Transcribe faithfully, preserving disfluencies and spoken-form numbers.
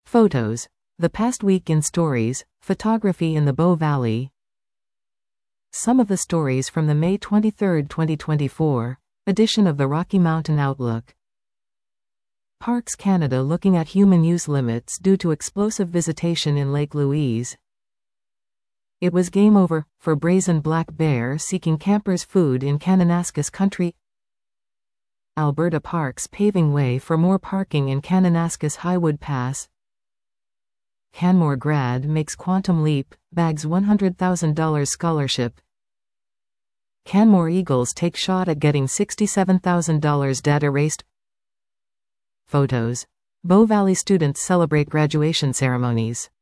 Photos. The past week in stories, photography in the Bow Valley. Some of the stories from the May twenty-third, twenty twenty-four edition of the Rocky Mountain Outlook. Parks Canada looking at human use limits due to explosive visitation in Lake Louise. It was game over for brazen black bear seeking campers food in Kananaskis country. Alberta Parks paving way for more parking in Kananaskis Highwood Pass. Canmore grad makes quantum leap, bags one hundred thousand dollars scholarship. Canmore Eagles take shot at getting sixty-seven thousand dollars debt erased. Photos. Bow Valley students celebrate graduation ceremonies.